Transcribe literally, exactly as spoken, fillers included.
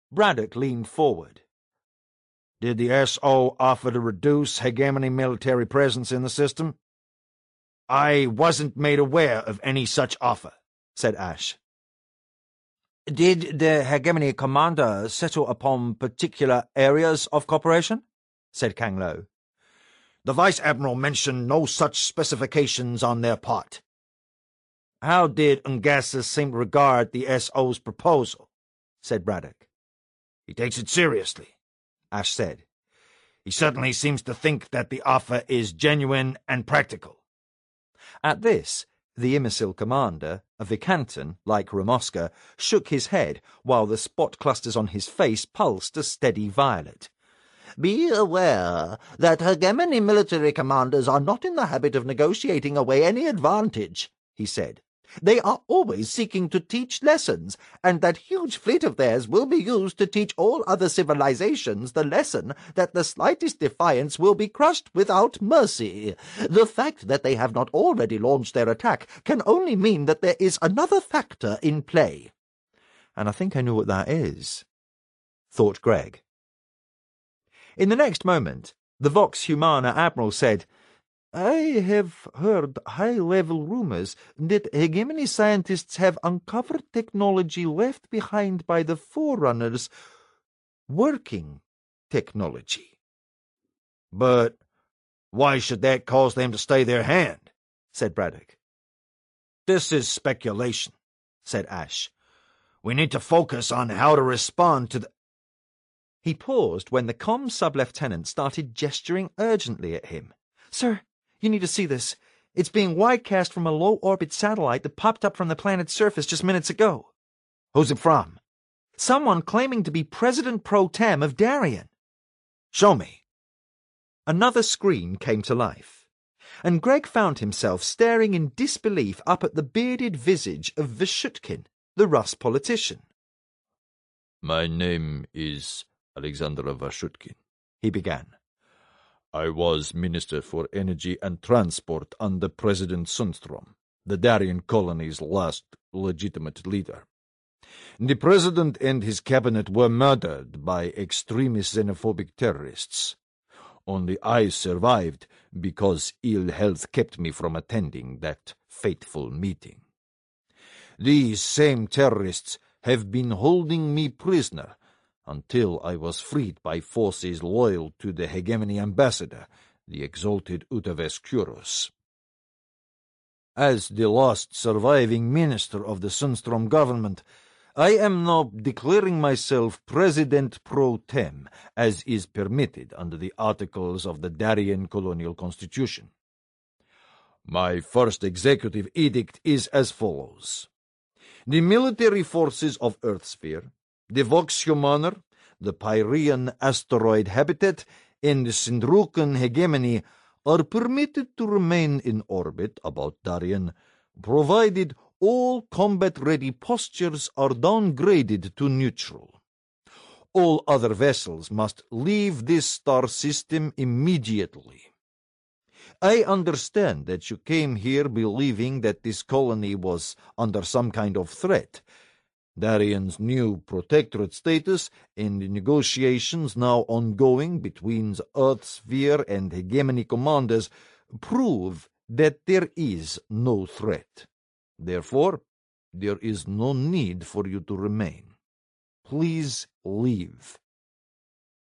Braddock leaned forward. Did the S O offer to reduce hegemony military presence in the system? I wasn't made aware of any such offer, said Ash. Did the hegemony commander settle upon particular areas of cooperation? Said Kang Lo. The Vice Admiral mentioned no such specifications on their part. How did Ngasa seem to regard the S O's proposal? Said Braddock. He takes it seriously, Ash said. He certainly seems to think that the offer is genuine and practical. At this, the imbecile commander, a Vikantan like Ramoska, shook his head while the spot clusters on his face pulsed a steady violet. Be aware that hegemony military commanders are not in the habit of negotiating away any advantage, he said. They are always seeking to teach lessons, and that huge fleet of theirs will be used to teach all other civilizations the lesson that the slightest defiance will be crushed without mercy. The fact that they have not already launched their attack can only mean that there is another factor in play. And I think I know what that is, thought Greg. In the next moment, the Vox Humana Admiral said, I have heard high-level rumors that hegemony scientists have uncovered technology left behind by the Forerunners, working technology. But why should that cause them to stay their hand? Said Braddock. This is speculation, said Ash. We need to focus on how to respond to the... He paused when the comm sub-lieutenant started gesturing urgently at him. Sir, you need to see this. It's being widecast from a low-orbit satellite that popped up from the planet's surface just minutes ago. Who's it from? Someone claiming to be President Pro Tem of Darien. Show me. Another screen came to life, and Greg found himself staring in disbelief up at the bearded visage of Vashutkin, the Rus politician. My name is Alexander Vashutkin, he began. I was Minister for Energy and Transport under President Sundstrom, the Darien colony's last legitimate leader. The President and his cabinet were murdered by extremist xenophobic terrorists. Only I survived because ill health kept me from attending that fateful meeting. These same terrorists have been holding me prisoner until I was freed by forces loyal to the hegemony ambassador, the exalted Utaves Kuros. As the last surviving minister of the Sundstrom government, I am now declaring myself President Pro Tem, as is permitted under the articles of the Darien Colonial Constitution. My first executive edict is as follows. The military forces of Earthsphere, the Vox Humaner, the Pyrean asteroid habitat, and the Sindrukan hegemony are permitted to remain in orbit about Darien, provided all combat-ready postures are downgraded to neutral. All other vessels must leave this star system immediately. I understand that you came here believing that this colony was under some kind of threat. Darien's new protectorate status and the negotiations now ongoing between the Earthsphere and hegemony commanders prove that there is no threat. Therefore, there is no need for you to remain. Please leave.